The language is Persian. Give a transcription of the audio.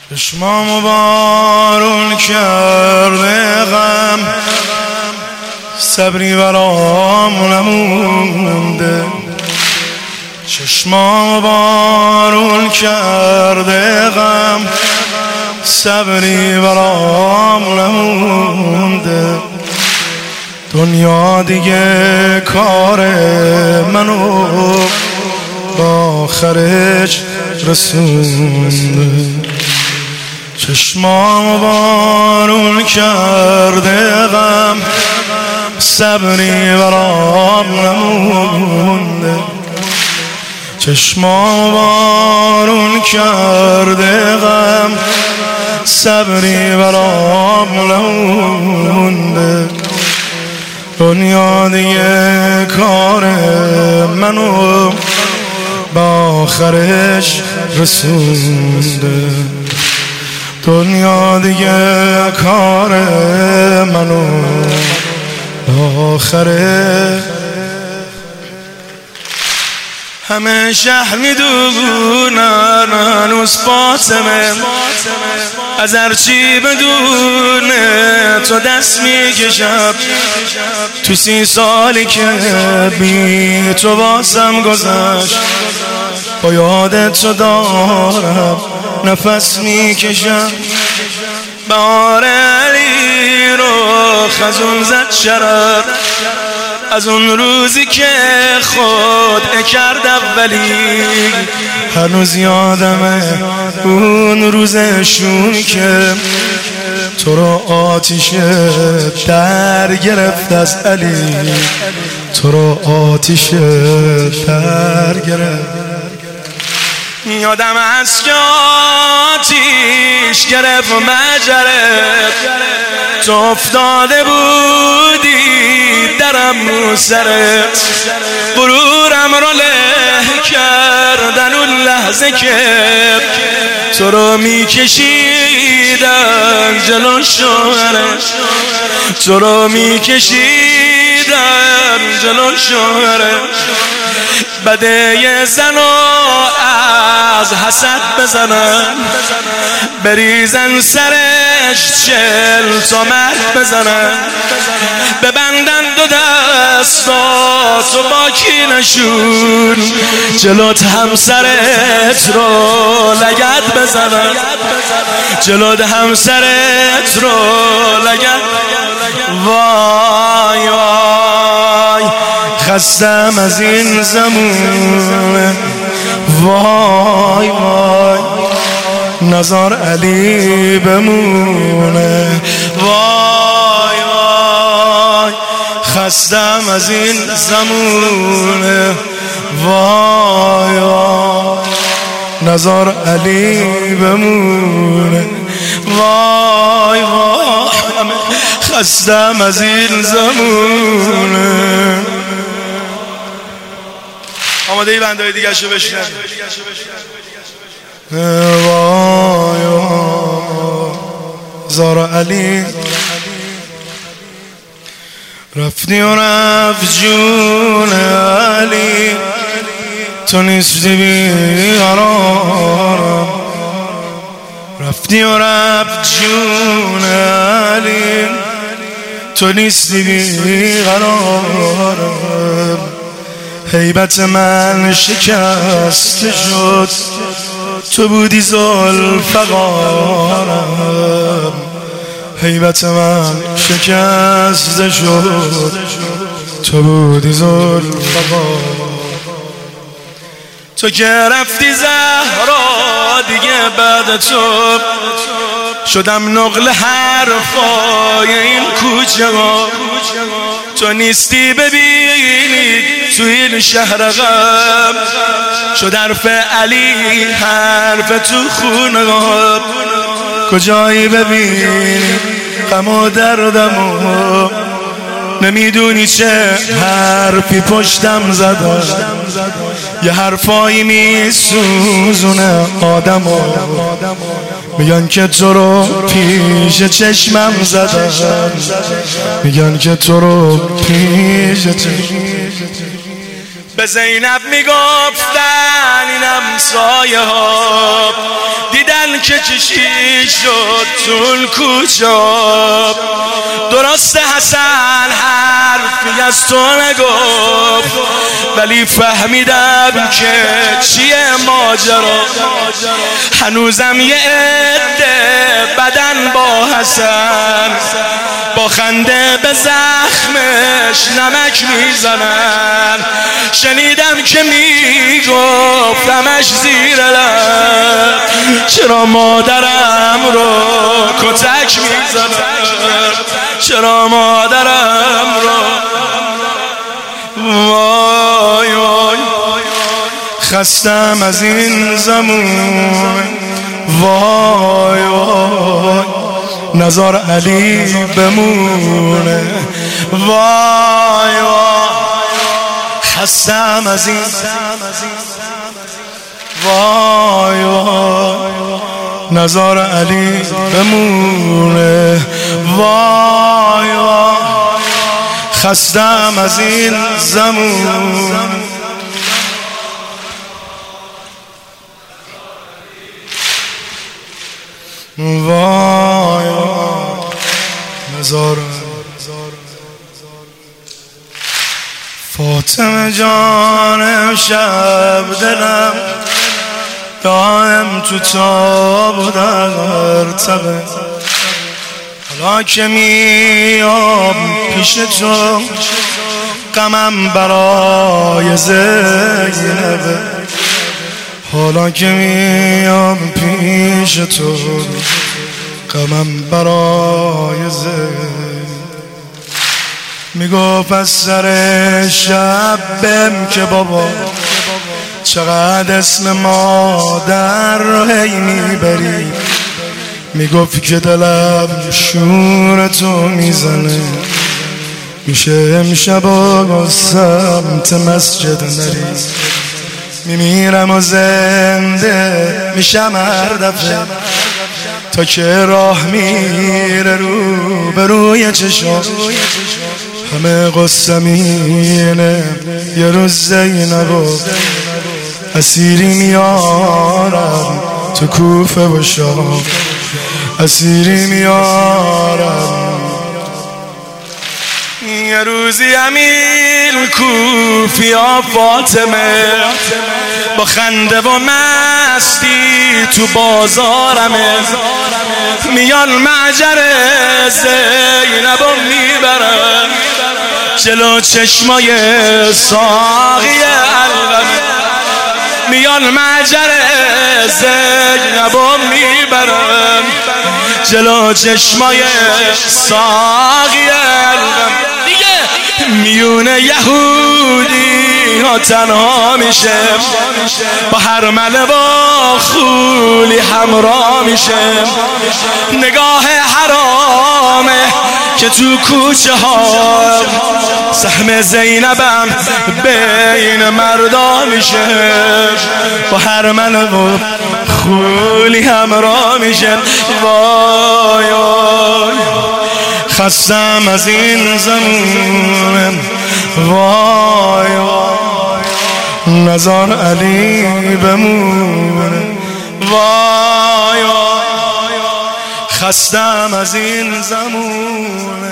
چشمامو بارون کرده غم، صبری برام نمونده. چشمامو بارون کرده غم، صبری برام نمونده. دنیا دیگه کار منو با آخرش رسونده. چشمامو بارون کرده غم، صبری برام نمونده. چشمامو بارون کرده غم، صبری برام نمونده. دنیا دیگه کار منو با آخرش رسونده. دنیا دیگه کار منو با آخرش. همه شهر میدونن هنوز فاطمه از هرچی بدونه تو دست میکشم. تو 30 سالی که بی تو واسم گذشت، با یادت تو دارم نفس میکشم. بهار علی رو خزون زد شرر، از اون روزی که خود کرد اولی. هنوز یادمه اون روزشون که تو رو آتیش در گرفت از علی. تو رو آتیش در گرفت. یادم از که آتیش گرفت مجرت، تو افتاده بودی درم رو سرت. غرورم رو له کردن اون لحظه که تو رو میکشیدن جلو شوهرت. تو رو میکشیدن جلو شوهرت. بده یه زن از حسد بزنن، بریزن سرش 40 تا مرد بزنن. ببندن دو دستاتو با کینشون، جلوت همسرت رو لگد بزنن. جلوت همسرت رو لگد. وای وای خستم از این زمونه. وای وای نزار علی بمونه. وای وای خستم از این زمونه. وای وای نزار علی بمونه. وای وای خستم از این زمونه. آماده ای بنده های دیگه شو بشنن. وای زارا علی رفتی و رفت جون علی. تو نیستی بیقرارم. رفتی و رفت جون علی. تو نیستی بیقرارم. هیبت من شکست شد، تو بودی ذوالفقارم. هیبت من شکست شد، تو بودی ذوالفقارم. تو که رفتی زهرا دیگه بعد تو شدم نقل حرفای این کوچه ها. تو نیستی ببینی تو این شهر غم، شد حرف علی حرف تو خونه ها. کجایی ببینی غم و دردمو، نمیدونی چه حرفی پشتم زدم. یه حرفایی میسوزونه آدمو، میگن که تو رو پیش چشمم زدم. میگن که تو رو پیش چشمم. به زینب میگفتن اینم سایه ها، دیدن که کشید شد طول کوچاب. درست حسن حرفی از تو نگفت، ولی فهمیدم که چیه ماجرا. هنوزم یه عده بدن با حسن با خنده به زخمش نمک میزنن. شنیدم که میگفتمش زیر لب چرا مادرم رو کتک میزنن، چرا مادرم رو. وای وای خستم از این زمان، وای وای نزار علی بمونه. وای وای خستم از این، وای وای نزار علی بمونه. وای وای خستم از این زمان. وای نزار فاطمه جانم، شب دلم دائم تو تاب و در تبه. حالا که میام پیش تو غمم برای زینبه. حالا که میام پیش تو غمم برای زینبه. میگفت از سر شب بهم که بابا چقدر اسم مادر رو هی میبری. میگفت که دلم شور تو میزنه، میشه امشب و سمت مسجد نری. میمیرم و زنده میشم هر دفعه تا که راه میره رو به روی چشم. همه قصم اینه یه روز زینبو اسیری میارم تو کوفه و شام، اسیری میارم. یه روزی امیر کوفیا فاطمه با خنده و مستی تو بازارمه. میان معجر زینب و میبرن جلو چشمای ساقی الغم. میان معجر زینب و میبرن جلو چشمای ساقی الغم. میون یهودی ها تنها میشه، با هر مله و خولی همراه میشه. نگاه حرامه که تو کوچه ها سهم زینبم بین مردا میشه، با هر مله و خولی همراه میشه. وای وای خستم از این زمان، وای وای نزار علی بمونه. وای وای خستم از این زمان.